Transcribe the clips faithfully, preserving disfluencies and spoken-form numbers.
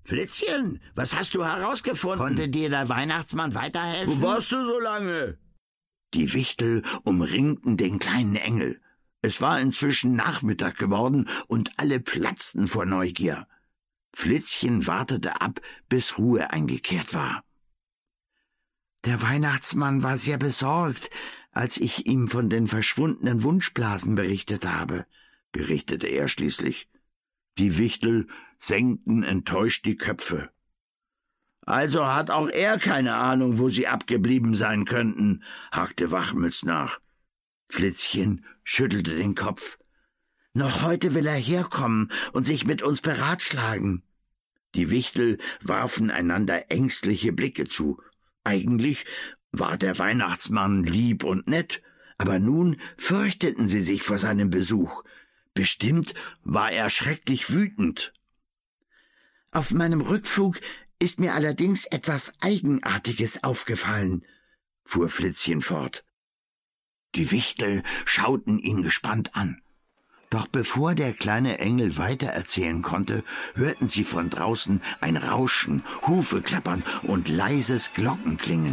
Flitzchen, was hast du herausgefunden? Konnte dir der Weihnachtsmann weiterhelfen? Wo warst du so lange? Die Wichtel umringten den kleinen Engel. Es war inzwischen Nachmittag geworden und alle platzten vor Neugier. Flitzchen wartete ab, bis Ruhe eingekehrt war. Der Weihnachtsmann war sehr besorgt, als ich ihm von den verschwundenen Wunschblasen berichtet habe, berichtete er schließlich. Die Wichtel senkten enttäuscht die Köpfe. Also hat auch er keine Ahnung, wo sie abgeblieben sein könnten, hakte Wachmütz nach. Flitzchen schüttelte den Kopf. Noch heute will er herkommen und sich mit uns beratschlagen. Die Wichtel warfen einander ängstliche Blicke zu. Eigentlich war der Weihnachtsmann lieb und nett, aber nun fürchteten sie sich vor seinem Besuch. Bestimmt war er schrecklich wütend. Auf meinem Rückflug ist mir allerdings etwas Eigenartiges aufgefallen, fuhr Flitzchen fort. Die Wichtel schauten ihn gespannt an. Doch bevor der kleine Engel weitererzählen konnte, hörten sie von draußen ein Rauschen, Hufe klappern und leises Glockenklingen.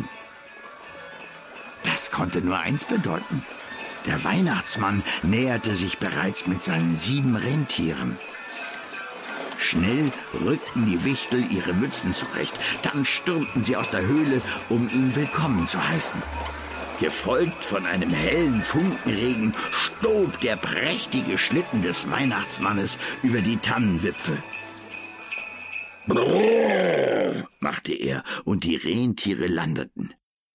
Das konnte nur eins bedeuten. Der Weihnachtsmann näherte sich bereits mit seinen sieben Rentieren. Schnell rückten die Wichtel ihre Mützen zurecht, dann stürmten sie aus der Höhle, um ihn willkommen zu heißen. Gefolgt von einem hellen Funkenregen stob der prächtige Schlitten des Weihnachtsmannes über die Tannenwipfel. Brrr, machte er, und die Rentiere landeten.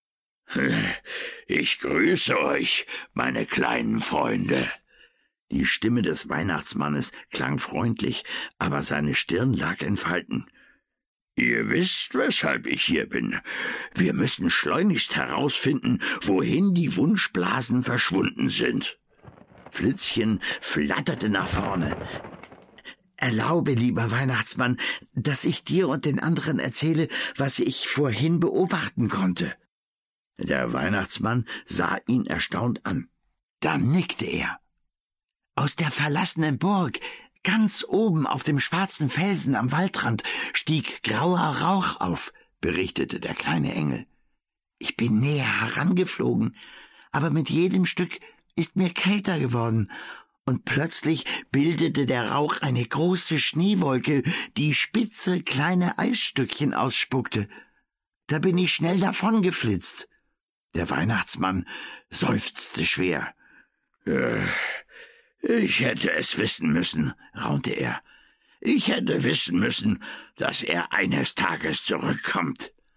Ich grüße euch, meine kleinen Freunde. Die Stimme des Weihnachtsmannes klang freundlich, aber seine Stirn lag in Falten. Ihr wisst, weshalb ich hier bin. Wir müssen schleunigst herausfinden, wohin die Wunschblasen verschwunden sind. Flitzchen flatterte nach vorne. Erlaube, lieber Weihnachtsmann, dass ich dir und den anderen erzähle, was ich vorhin beobachten konnte. Der Weihnachtsmann sah ihn erstaunt an. Dann nickte er. Aus der verlassenen Burg, ganz oben auf dem schwarzen Felsen am Waldrand, stieg grauer Rauch auf, berichtete der kleine Engel. Ich bin näher herangeflogen, aber mit jedem Stück ist mir kälter geworden, und plötzlich bildete der Rauch eine große Schneewolke, die spitze kleine Eisstückchen ausspuckte. Da bin ich schnell davongeflitzt. Der Weihnachtsmann seufzte schwer. Äh, »Ich hätte es wissen müssen«, raunte er. »Ich hätte wissen müssen, dass er eines Tages zurückkommt.«